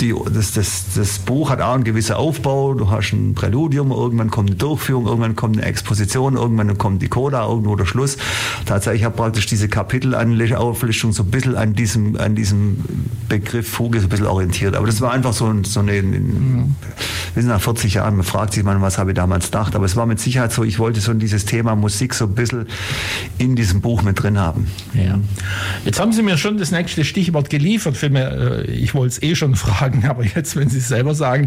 das Buch hat auch einen gewissen Aufbau. Du hast ein Präludium, irgendwann kommt eine Durchführung, irgendwann kommt eine Exposition, irgendwann kommt die Coda, irgendwo der Schluss. Tatsächlich habe praktisch diese Kapitelauflistung so ein bisschen an diesem Begriff Fuge so ein bisschen orientiert. Aber das war einfach so eine, wir sind nach 40 Jahren, man fragt sich mal, was habe ich damals gedacht, aber es war mit Sicherheit so, ich wollte so dieses Thema Musik so ein bisschen in diesem Buch mit drin haben. Ja. Jetzt haben Sie mir schon das nächste Stichwort geliefert, ich wollte es schon fragen, aber jetzt, wenn Sie es selber sagen,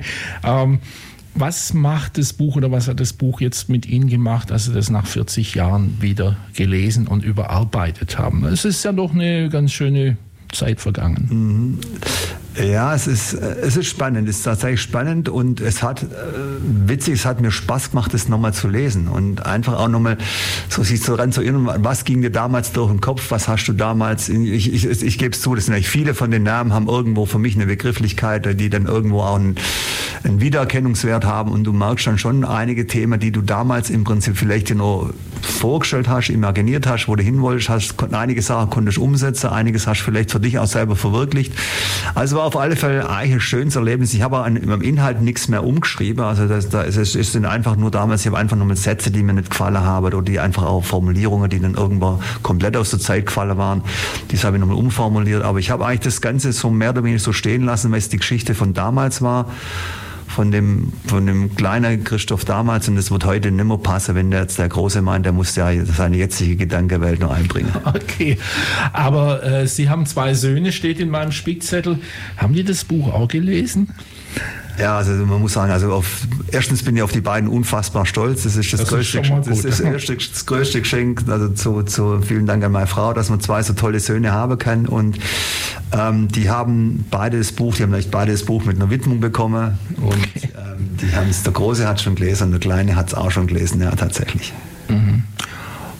was macht das Buch oder was hat das Buch jetzt mit Ihnen gemacht, als Sie das nach 40 Jahren wieder gelesen und überarbeitet haben? Es ist ja doch eine ganz schöne Zeit vergangen. Ja, es ist spannend, es ist tatsächlich spannend und es hat mir Spaß gemacht, das nochmal zu lesen und einfach auch nochmal so sich so ran zu erinnern, was ging dir damals durch den Kopf, was hast du damals, ich gebe es zu, das sind eigentlich viele von den Namen haben irgendwo für mich eine Begrifflichkeit, die dann irgendwo auch einen Wiedererkennungswert haben und du merkst dann schon einige Themen, die du damals im Prinzip vielleicht dir nur vorgestellt hast, imaginiert hast, wo du hin wolltest, einige Sachen konntest du umsetzen, einiges hast du vielleicht für dich auch selber verwirklicht. Also war auf alle Fälle eigentlich ein schönes Erlebnis. Ich habe im Inhalt nichts mehr umgeschrieben. Also es sind einfach nur damals, ich habe einfach nur mit Sätze, die mir nicht gefallen haben oder die einfach auch Formulierungen, die dann irgendwo komplett aus der Zeit gefallen waren. Das habe ich nochmal umformuliert. Aber ich habe eigentlich das Ganze so mehr oder weniger so stehen lassen, weil es die Geschichte von damals war. Von dem kleinen Christoph damals und das wird heute nicht mehr passen, wenn der Große meint, der muss ja seine jetzige Gedankenwelt noch einbringen. Okay, aber Sie haben 2 Söhne, steht in meinem Spickzettel. Haben die das Buch auch gelesen? Ja, also man muss sagen, erstens bin ich auf die beiden unfassbar stolz. Das ist das größte Geschenk. Also vielen Dank an meine Frau, dass man 2 so tolle Söhne haben kann. Und die haben beide das Buch mit einer Widmung bekommen. Und der Große hat schon gelesen und der Kleine hat es auch schon gelesen, ja, tatsächlich. Mhm.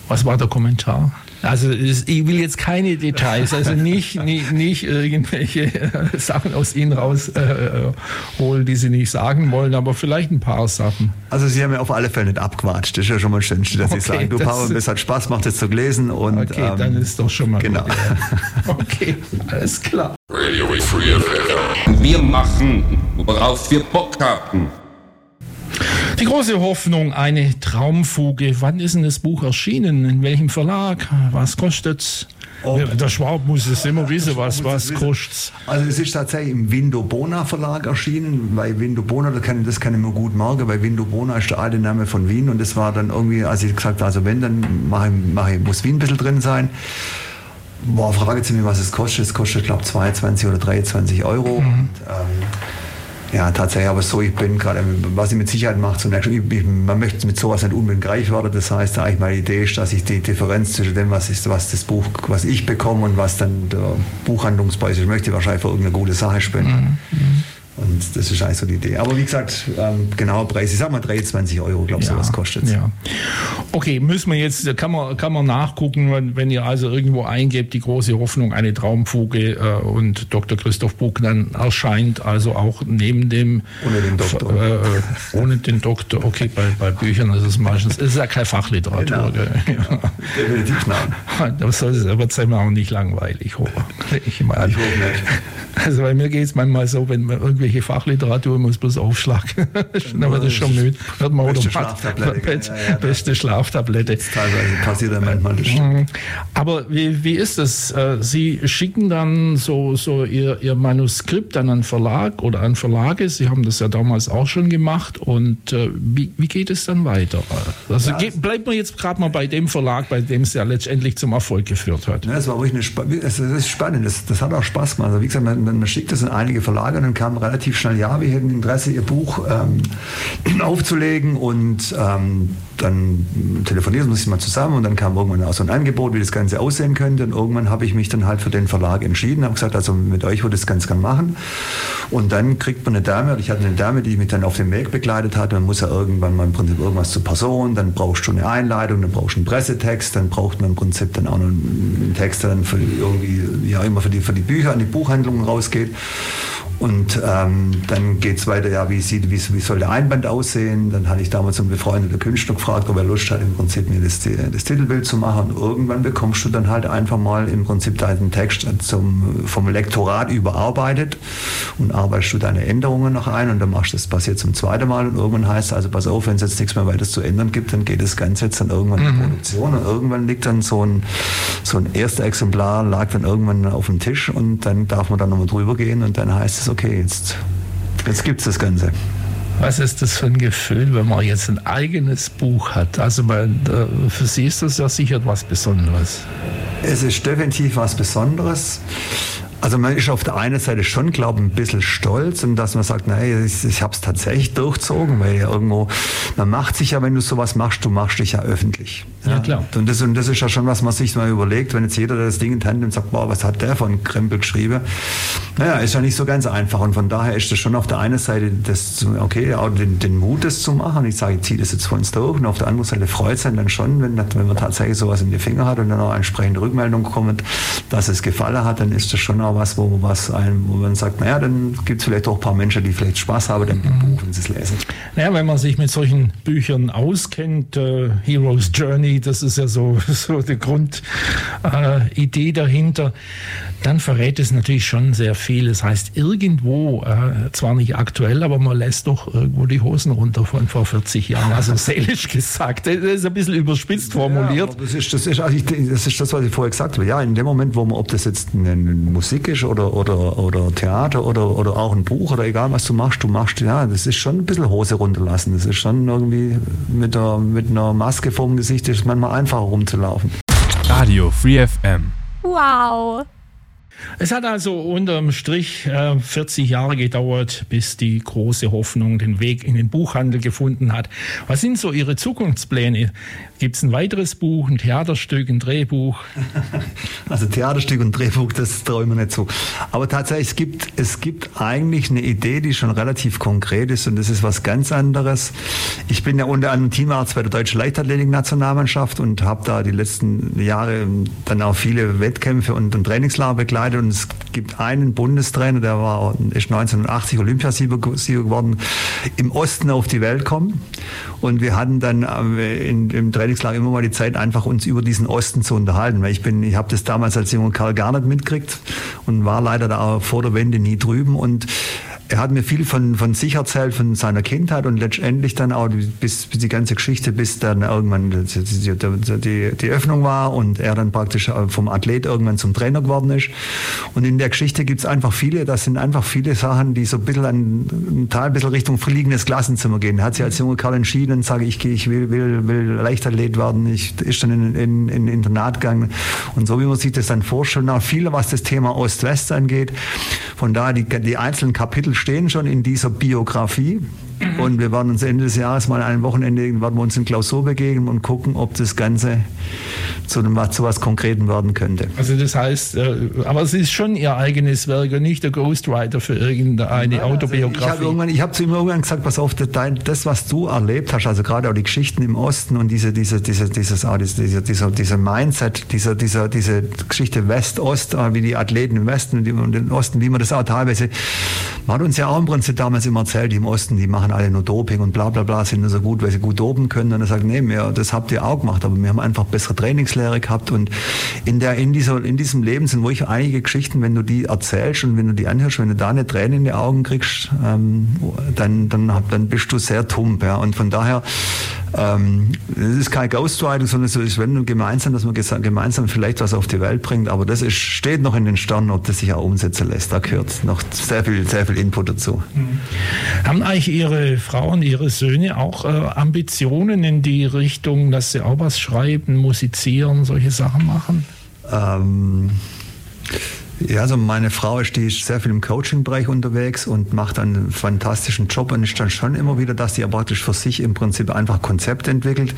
Was war der Kommentar? Also ich will jetzt keine Details, also nicht irgendwelche Sachen aus Ihnen rausholen, die Sie nicht sagen wollen, aber vielleicht ein paar Sachen. Also Sie haben ja auf alle Fälle nicht abgequatscht. Das ist ja schon mal das Schönste, dass Sie sagen, du Papa, es hat Spaß gemacht, das zu lesen. Und, okay, dann ist doch schon mal genau. gut. Ja. Okay, alles klar. Radio Free FM. Wir machen, worauf wir Bock haben. Die große Hoffnung, eine Traumfuge. Wann ist denn das Buch erschienen? In welchem Verlag? Was kostet's? Der Schwab muss es immer wissen, was kostet's. Also es ist tatsächlich im Vindobona Verlag erschienen, weil Vindobona, das kann ich mir gut merken, weil Vindobona ist der alte Name von Wien und das war dann irgendwie, als ich gesagt habe, also wenn, dann muss Wien ein bisschen drin sein. Boah, frage jetzt mich, was es kostet. Es kostet, glaube ich, 22 oder 23 Euro. Und, ja, tatsächlich, aber so, ich bin gerade, was ich mit Sicherheit mache, zunächst, man möchte mit sowas nicht unbedingt reich werden. Das heißt, eigentlich meine Idee ist, dass ich die Differenz zwischen dem, was das Buch, was ich bekomme und was dann der Buchhandlungspreis ist, ich möchte wahrscheinlich für irgendeine gute Sache spenden. Und das ist eigentlich so die Idee. Aber wie gesagt, genauer Preis, ich sag mal 23 Euro, glaube ich, sowas kostet es. Ja. Okay, müssen wir jetzt, kann man nachgucken, wenn ihr also irgendwo eingebt, die große Hoffnung, eine Traumfuge und Dr. Christoph Buck dann erscheint, also auch neben dem... Ohne den Doktor. Ohne den Doktor, okay, bei Büchern ist es meistens, es ist ja keine Fachliteratur. Genau. Ja. Definitiv nein. Das wird es immer auch nicht langweilig. Ich hoffe nicht. Also bei mir geht es manchmal so, wenn man irgendwelche Fachliteratur muss bloß aufschlagen. Dann wird das schon müde. Beste Schlaftablette. Teilweise passiert dann manchmal das. Aber wie ist das? Sie schicken dann so Ihr Manuskript an einen Verlag oder an Verlage. Sie haben das ja damals auch schon gemacht. Und wie geht es dann weiter? Also bleibt man jetzt gerade mal bei dem Verlag, bei dem es ja letztendlich zum Erfolg geführt hat. Ja, das war wirklich das ist spannend. Das hat auch Spaß gemacht. Also wie gesagt, man schickt das in einige Verlage und dann kam relativ schnell, ja, wir hätten Interesse, Ihr Buch aufzulegen und dann telefonieren wir sich mal zusammen und dann kam irgendwann auch so ein Angebot, wie das Ganze aussehen könnte und irgendwann habe ich mich dann halt für den Verlag entschieden, habe gesagt, also mit euch würde ich das ganz gern machen und dann kriegt man eine Dame, oder ich hatte eine Dame, die mich dann auf dem Weg begleitet hat, man muss ja irgendwann mal im Prinzip irgendwas zur Person, dann brauchst du eine Einleitung, dann brauchst du einen Pressetext, dann braucht man im Prinzip dann auch noch einen Text, der dann für irgendwie, ja immer für die Bücher an die Buchhandlungen rausgeht. Und dann geht es weiter, ja, wie soll der Einband aussehen? Dann hatte ich damals einen befreundeten Künstler gefragt, ob er Lust hat, im Prinzip mir das Titelbild zu machen. Und irgendwann bekommst du dann halt einfach mal im Prinzip deinen Text vom Lektorat überarbeitet und arbeitest du deine Änderungen noch ein und dann machst du das passiert zum zweiten Mal und irgendwann heißt es, also pass auf, wenn es jetzt nichts mehr weiter zu ändern gibt, dann geht das Ganze jetzt dann irgendwann in Produktion und irgendwann liegt dann so ein erster Exemplar, lag dann irgendwann auf dem Tisch und dann darf man dann nochmal drüber gehen und dann heißt es, okay, jetzt gibt es das Ganze. Was ist das für ein Gefühl, wenn man jetzt ein eigenes Buch hat? Also für Sie ist das ja sicher was Besonderes. Es ist definitiv was Besonderes. Also man ist auf der einen Seite schon, glaube ich, ein bisschen stolz und dass man sagt, nein, ich habe es tatsächlich durchzogen, weil ja irgendwo, man macht sich ja, wenn du sowas machst, du machst dich ja öffentlich. Ja, klar. Und das ist ja schon, was man sich mal überlegt, wenn jetzt jeder das Ding in die Hand nimmt und sagt, boah, was hat der von Krempel geschrieben? Naja, ist ja nicht so ganz einfach und von daher ist das schon auf der einen Seite auch den Mut, das zu machen. Ich sage, ich ziehe das jetzt voll ins durch und auf der anderen Seite freut es einen dann schon, wenn man tatsächlich sowas in die Finger hat und dann auch entsprechende Rückmeldung kommt, dass es gefallen hat, dann ist das schon auch was, wo man sagt, naja, dann gibt es vielleicht auch ein paar Menschen, die vielleicht Spaß haben an dem Buch, wenn sie es lesen. Naja, wenn man sich mit solchen Büchern auskennt, Hero's Journey, das ist ja so die Grundidee dahinter, dann verrät es natürlich schon sehr viel. Das heißt, irgendwo, zwar nicht aktuell, aber man lässt doch irgendwo die Hosen runter von vor 40 Jahren, also seelisch gesagt. Das ist ein bisschen überspitzt formuliert. Ja, das ist das, was ich vorher gesagt habe. Ja, in dem Moment, wo man, ob das jetzt eine Musik ist oder Theater oder auch ein Buch oder egal was du machst, ja, das ist schon ein bisschen Hose runterlassen. Das ist schon irgendwie mit einer Maske vorm Gesicht ist manchmal einfacher rumzulaufen. Radio Free FM. Wow. Es hat also unterm Strich 40 Jahre gedauert, bis die große Hoffnung den Weg in den Buchhandel gefunden hat. Was sind so Ihre Zukunftspläne? Gibt es ein weiteres Buch, ein Theaterstück, ein Drehbuch? Also Theaterstück und Drehbuch, das traue ich mir nicht zu. Aber tatsächlich, es gibt eigentlich eine Idee, die schon relativ konkret ist, und das ist was ganz anderes. Ich bin ja unter anderem Teamarzt bei der Deutschen Leichtathletik-Nationalmannschaft und habe da die letzten Jahre dann auch viele Wettkämpfe und Trainingslager begleitet, und es gibt einen Bundestrainer, der ist 1980 Olympiasieger geworden, im Osten auf die Welt kommen, und wir hatten dann im Trainingslager immer mal die Zeit, einfach uns über diesen Osten zu unterhalten, weil ich habe das damals als junger Kerl gar nicht mitgekriegt und war leider da auch vor der Wende nie drüben, und er hat mir viel von sich erzählt, von seiner Kindheit, und letztendlich dann auch bis die ganze Geschichte, bis dann irgendwann die Öffnung war und er dann praktisch vom Athlet irgendwann zum Trainer geworden ist. Und in der Geschichte gibt es einfach das sind einfach viele Sachen, die so ein bisschen ein bisschen Richtung fliegendes Klassenzimmer gehen. Er hat sich als junger Kerl entschieden und sagt, ich will Leichtathlet werden. Ist dann in Internat gegangen. Und so wie man sich das dann vorstellt, auch viel, was das Thema Ost-West angeht. Von daher, die einzelnen Kapitel stehen schon in dieser Biografie, und wir werden uns Ende des Jahres mal an einem Wochenende werden wir uns in Klausur begegnen und gucken, ob das Ganze zu was Konkreten werden könnte. Also das heißt, aber es ist schon Ihr eigenes Werk und nicht der Ghostwriter für irgendeine Autobiografie. Also ich habe zu ihm irgendwann gesagt, pass auf, das, was du erlebt hast, also gerade auch die Geschichten im Osten und dieser Mindset, diese Geschichte West-Ost, wie die Athleten im Westen und im Osten, wie man das auch teilweise, man hat uns ja auch im Prinzip damals immer erzählt, die im Osten, die machen alle nur Doping und bla bla bla, sind nur so gut, weil sie gut dopen können. Und er sagt, nee, das habt ihr auch gemacht, aber wir haben einfach bessere Trainingslehre gehabt. Und in diesem Leben sind wirklich einige Geschichten, wenn du die erzählst und wenn du die anhörst, wenn du da eine Träne in die Augen kriegst, dann bist du sehr tump. Ja. Und von daher, es ist kein Ghostwriting, sondern so ist, wenn du gemeinsam, dass man gemeinsam vielleicht was auf die Welt bringt. Aber das steht noch in den Sternen, ob das sich auch umsetzen lässt. Da gehört noch sehr viel Input dazu. Haben eigentlich Ihre Frau und Ihre Söhne auch Ambitionen in die Richtung, dass sie auch was schreiben, musizieren, solche Sachen machen? Ja, also meine Frau die ist sehr viel im Coaching-Bereich unterwegs und macht einen fantastischen Job, und ist dann schon immer wieder, dass sie ja praktisch für sich im Prinzip einfach Konzepte entwickelt.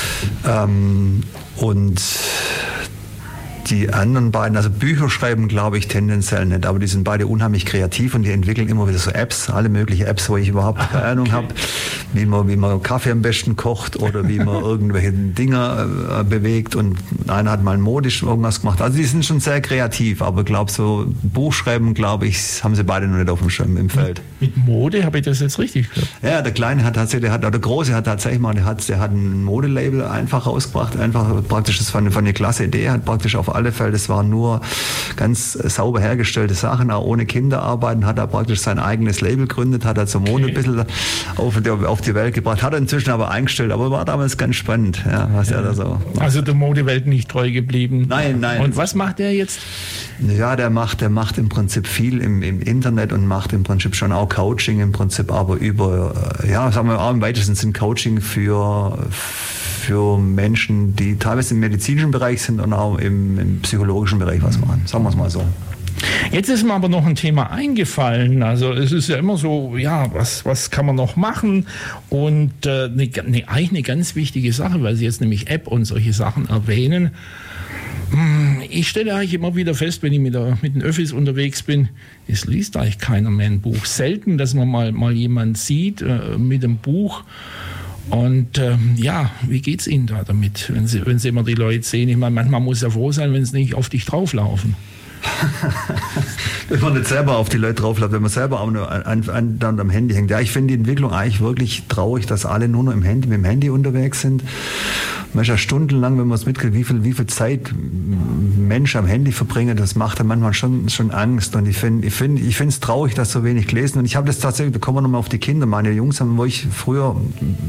Und die anderen beiden, also Bücher schreiben, glaube ich, tendenziell nicht, aber die sind beide unheimlich kreativ und die entwickeln immer wieder so Apps, alle möglichen Apps, wo ich überhaupt keine Ahnung habe, wie man Kaffee am besten kocht oder wie man irgendwelche Dinger bewegt, und einer hat mal modisch irgendwas gemacht. Also die sind schon sehr kreativ, aber ich glaube, so Buchschreiben, glaube ich, haben sie beide noch nicht auf dem Schirm im Feld. Mit Mode habe ich das jetzt richtig gehört? Ja, der Kleine der Große hat tatsächlich mal, der hat ein Modelabel einfach rausgebracht, einfach praktisch, das war eine klasse Idee, hat praktisch auf alle Fälle, das waren nur ganz sauber hergestellte Sachen, auch ohne Kinderarbeiten, hat er praktisch sein eigenes Label gegründet, hat er zur Mode ein bisschen auf die Welt gebracht, hat er inzwischen aber eingestellt, aber war damals ganz spannend, ja, was er da so macht. Also der Modewelt nicht treu geblieben? Nein. Und was macht er jetzt? Ja, der macht im Prinzip viel im Internet und macht im Prinzip schon auch Coaching im Prinzip, aber sagen wir auch im weitesten Sinn Coaching für Menschen, die teilweise im medizinischen Bereich sind und auch im psychologischen Bereich was machen. Sagen wir es mal so. Jetzt ist mir aber noch ein Thema eingefallen. Also es ist ja immer so, ja, was kann man noch machen? Und eigentlich eine ganz wichtige Sache, weil Sie jetzt nämlich App und solche Sachen erwähnen. Ich stelle eigentlich immer wieder fest, wenn ich mit den Öffis unterwegs bin, es liest eigentlich keiner mehr ein Buch. Selten, dass man mal jemand sieht mit einem Buch. Und wie geht's Ihnen da damit, wenn Sie immer die Leute sehen? Ich meine, manchmal muss ja froh sein, wenn sie nicht auf dich drauflaufen. Wenn man nicht selber auf die Leute draufläuft, wenn man selber auch nur am Handy hängt. Ja, ich finde die Entwicklung eigentlich wirklich traurig, dass alle nur noch mit dem Handy unterwegs sind. Man ist ja stundenlang, wenn man es mitkriegt, wie viel Zeit Menschen am Handy verbringen, das macht dann manchmal schon Angst. Und ich finde es traurig, dass so wenig gelesen. Und ich habe das tatsächlich, da kommen wir nochmal auf die Kinder. Meine Jungs haben, wo ich früher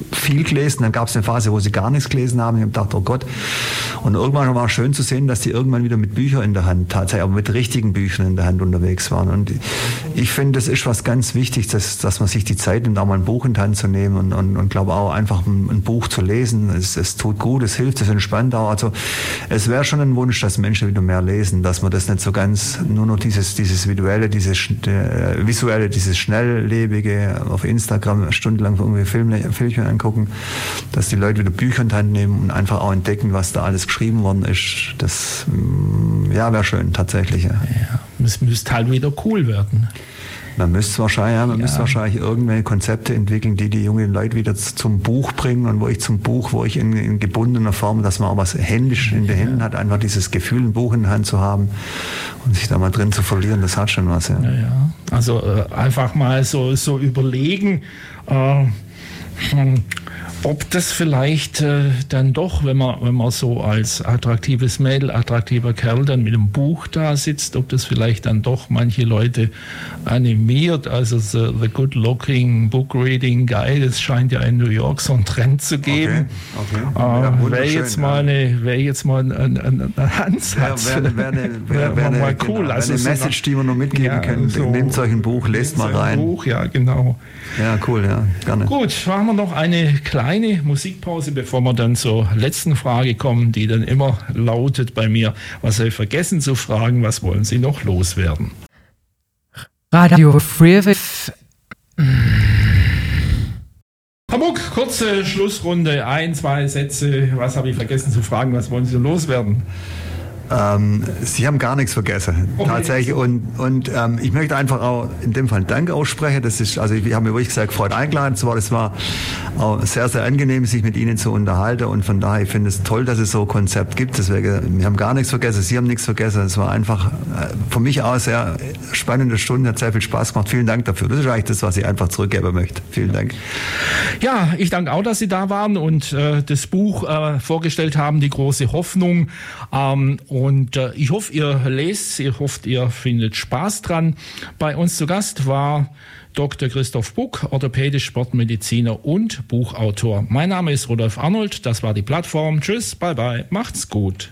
viel gelesen, dann gab es eine Phase, wo sie gar nichts gelesen haben. Ich habe gedacht, oh Gott. Und irgendwann war es schön zu sehen, dass die irgendwann wieder mit Büchern in der Hand, tatsächlich aber mit richtigen Büchern in der Hand unterwegs waren. Und ich finde, das ist was ganz Wichtiges, dass man sich die Zeit nimmt, auch mal ein Buch in die Hand zu nehmen und glaube auch einfach ein Buch zu lesen. Es tut gut, es hilft, es entspannt auch. Also es wäre schon ein Wunsch, dass Menschen wieder mehr lesen, dass man das nicht so ganz nur noch dieses visuelle, dieses schnelllebige auf Instagram stundenlang irgendwie Filmchen angucken, dass die Leute wieder Bücher in die Hand nehmen und einfach auch entdecken, was da alles geschrieben worden ist. Das wäre schön, tatsächlich. Ja. Es müsste halt wieder cool werden. Man müsste wahrscheinlich irgendwelche Konzepte entwickeln, die jungen Leute wieder zum Buch bringen und wo ich in gebundener Form, dass man auch was händisch in den Händen hat, einfach dieses Gefühl, ein Buch in der Hand zu haben und sich da mal drin zu verlieren, das hat schon was. Ja. Also einfach mal so überlegen, ob das vielleicht dann doch, wenn man so als attraktives Mädel, attraktiver Kerl dann mit einem Buch da sitzt, ob das vielleicht dann doch manche Leute animiert. Also the good looking book reading guy, das scheint ja in New York so einen Trend zu geben. Okay. Wäre jetzt mal ein Ansatz. Wäre mal cool. Also eine Message, die wir noch mitgeben können. So, nehmt euch ein Buch, lest mal rein. Buch, ja, genau. Ja, cool, ja, gerne. Gut, machen wir noch eine kleine Musikpause, bevor wir dann zur letzten Frage kommen, die dann immer lautet bei mir: Was habe ich vergessen zu fragen, was wollen Sie noch loswerden? Radio Free FM. Hamburg, kurze Schlussrunde, 1, 2 Sätze, was habe ich vergessen zu fragen, was wollen Sie loswerden? Sie haben gar nichts vergessen, tatsächlich. Und ich möchte einfach auch in dem Fall Dank aussprechen. Ich habe mir wirklich sehr gefreut, eingeladen zu werden. Es war auch sehr, sehr angenehm, sich mit Ihnen zu unterhalten. Und von daher, ich finde es toll, dass es so ein Konzept gibt. Deswegen, wir haben gar nichts vergessen, Sie haben nichts vergessen. Es war einfach für mich auch eine sehr spannende Stunde, hat sehr viel Spaß gemacht. Vielen Dank dafür. Das ist eigentlich das, was ich einfach zurückgeben möchte. Vielen Dank. Ja, ich danke auch, dass Sie da waren und das Buch vorgestellt haben, Die große Hoffnung. Und ich hoffe, ihr lest, ich hoffe, ihr findet Spaß dran. Bei uns zu Gast war Dr. Christoph Buck, orthopädisch Sportmediziner und Buchautor. Mein Name ist Rudolf Arnold, das war die Plattform. Tschüss, bye bye, macht's gut.